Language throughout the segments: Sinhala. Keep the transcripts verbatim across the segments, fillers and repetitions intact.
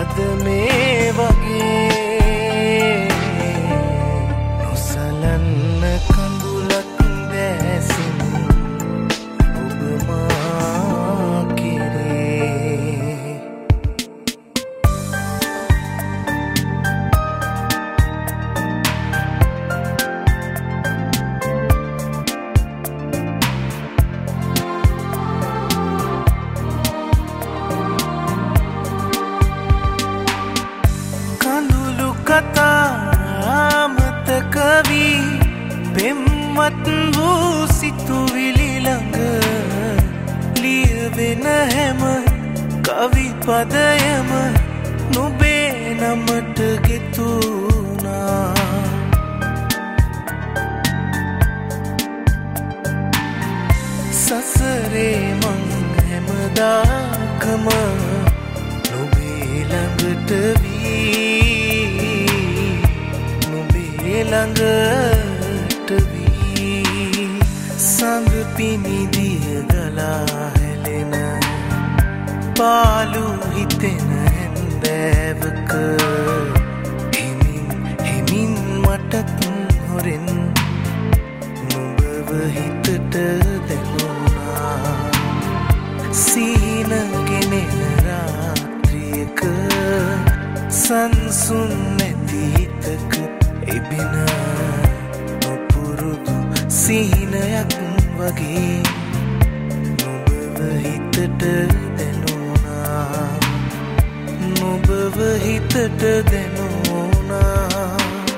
අද මේ වගේ නොසලන්න කඳුලක් දැසින් ඔබ මා කෙරේ කතාමතක වී පෙම්වත් වූ සිතුවිලි ළඟ ලියවෙන හැම කවි පදයම නුඹේ නමට ගෙතුනා සසරේ මං හැමදාකම නුඹේ ළඟට වී ළඟට වී සඳ පිනිදිය ගලා හැලෙන පාළු හිතෙන හැන්දෑවක හිමින් හිමින් මටත් හොරෙන් නුඹව හිතට දැනුණා සීන ගෙනෙන රාත්‍රියක සංසුන් නැති හිතක එබින නොපුරුදු සිහිනයක් වගේ නුඹව හිතට දැනුණා නුඹව හිතට දැනුණා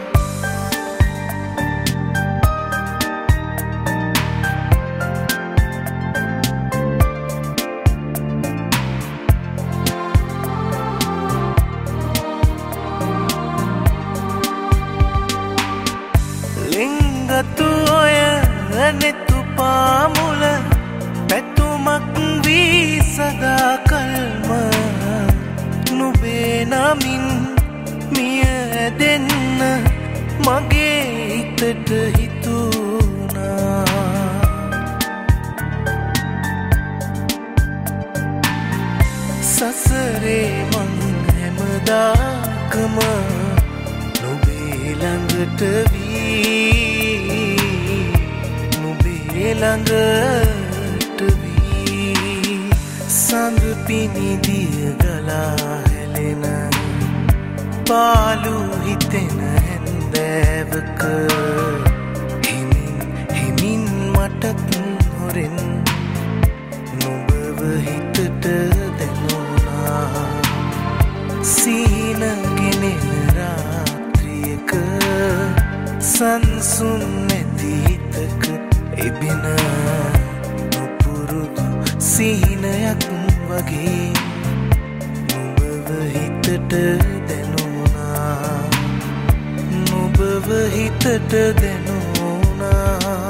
ලිංගතු ඔය නෙතු පාමුල පැතුමක් වී සදා කල්ම නුඹේ නමින් මිය දෙන්න මගේ හිතට හිතුණා සසරේ මං හැමදාකම නුඹේ ළඟට වී නුඹේ ළඟට වී සඳ පිනිදිය ගලා හැලෙන පාළු හිතෙන හැන්දෑවක හිමින් හිමින් මටත් හොරෙන් නුඹව හිතට දැනුණා සීන ගෙනෙන රාත්‍රියක සංසුන් නැති හිතක එබින නොපුරුදු සිහිනයක් වගේ නුඹව හිතට දැනුණා නුඹව හිතට දැනුණා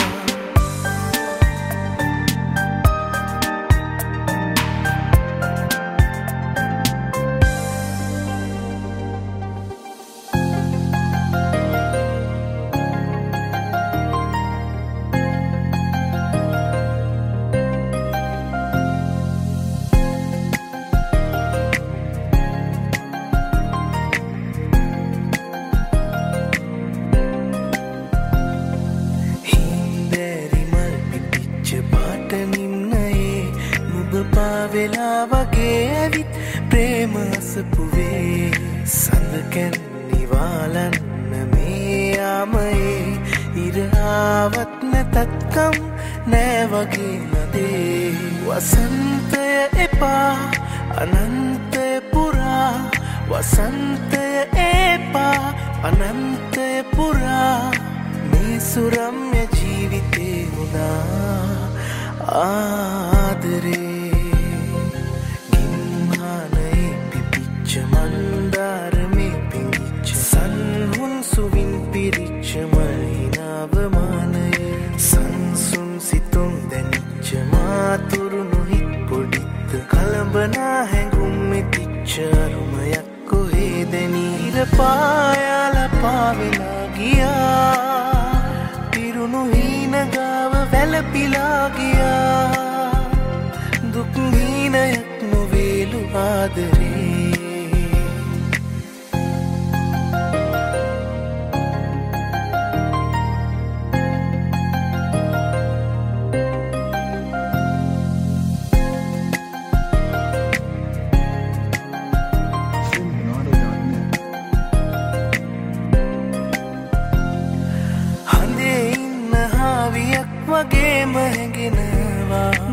වෙලා වගේ ඇවිත් ප්‍රේම අසපුවේ සඳකැන් නිවාලන්න මේ යාමයේ ඉරාවත් නැතත්කම් නෑ වගේ නදේ වසන්තය එපා අනන්තය පුරා වසන්තය එපා අනන්තය පුරා මේ සුරම්‍ය ජීවිතේ වුණා ආදරේ මන්දාරමේ පිංගිච්ච සන්හුන් සුවින් පිරිච්ච මහිනාවමානයේ සංසුන් සිතුම් දැනිච්ච මාතුරුණු හිත් පොඩිත්ත කළඹනා හැඟුම් මෙතිච්ච අරුමයක් කොහේ දැනීර පායාල පාවෙලා ගියා පිරුණු හීනගාව වැළපිලා ගියා දුක් හීනයක් නොවේලු ආදරේ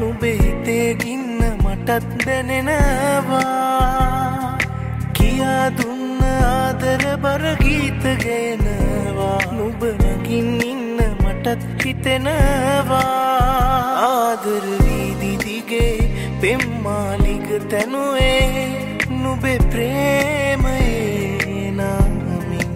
නුඹේ හිතේ ගින්න මටත් දැනෙනවා කියා දුන්න ආදර බර ගීත ගයනවා නුඹ නැගින් ඉන්න මටත් හිතෙනවා ආදර වීදි දිගේ පෙම්මාලිග තැනුවේ නුඹේ ප්‍රේමයේ නාමින්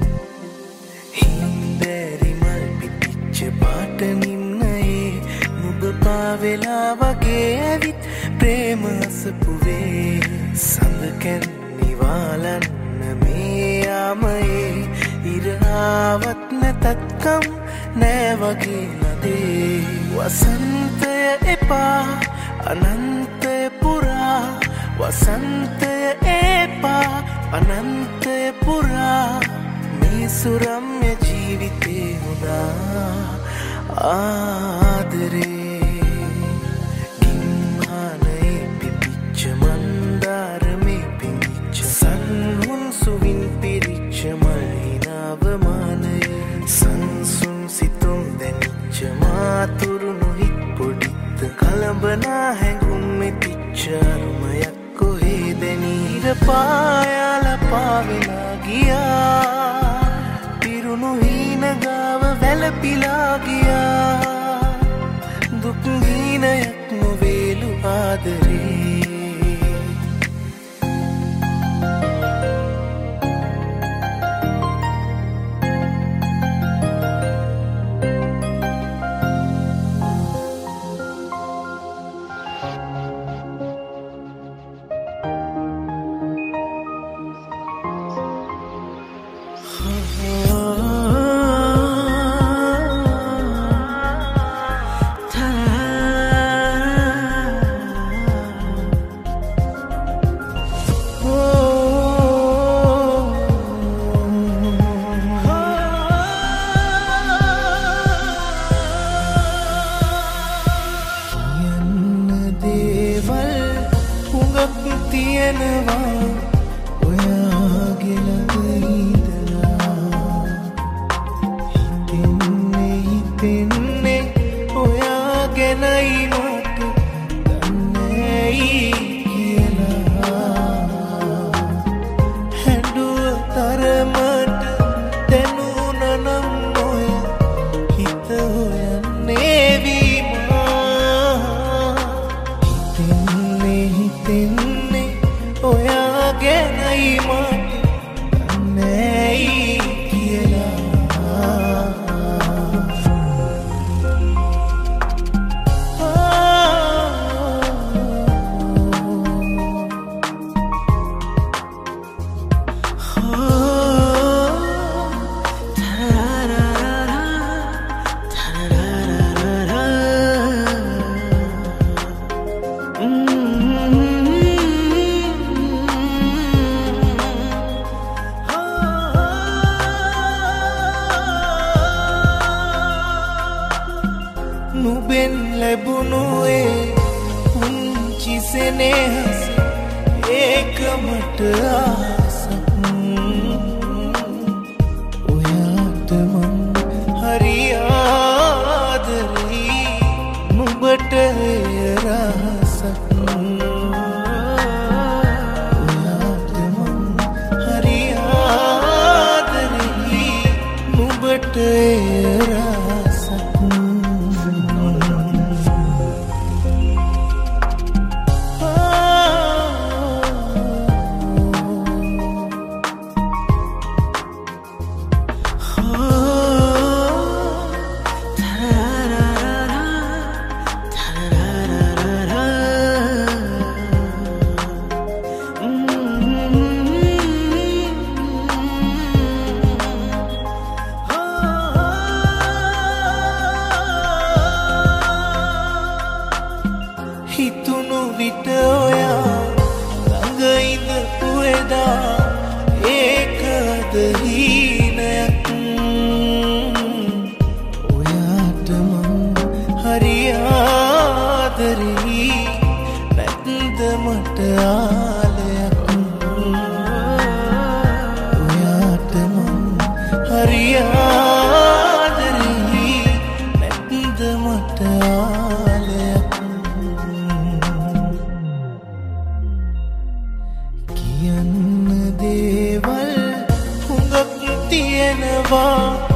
හින්දෑරි මල් පිපිච්ච පාට නිම්නයේ නුඹ පාවෙලා වගේ ඇවිත් ප්‍රේම අසපුවේ සඳකැන් නිවාලන්න මේ යාමයේ ඉරාවත් නැතත්කම් නෑ වගේ නදේ වසන්තය එපා අනන්තය පුරා වසන්තය එපා අනන්තය පුරා මේ සුරම්‍ය ජීවිතේ හොඳා ආදරේ ගිම්හානයේ පිපිච්ච මන්දාරමේ පිංගිච්ච සන්හුන් සුවින් පිරිච්ච මල්හිනාව මානයේ සංසුන් සිතුම් දැනිච්ච මාතුරු නොහිත් පොඩිත්ත කලඹනා හැඟුම් මෙතිච්ච අරුමයක් කොහේ දැනීර පායාල පාවෙලා ගියා පිරුණු හීන ගාව වැළපිලා ගියා දුක් හීනයක් නොවේලු ආදරේ නුඹෙන් ලැබුණු ඒ පුංචි සෙනෙහස ඒක මට ආසක් ඔයාට මං හරි ආදරෙයි නුඹට ඒ රහසක් ඔයාට මං හරි ආදරෙයි නුඹට ඒ රහසක් තියෙනවා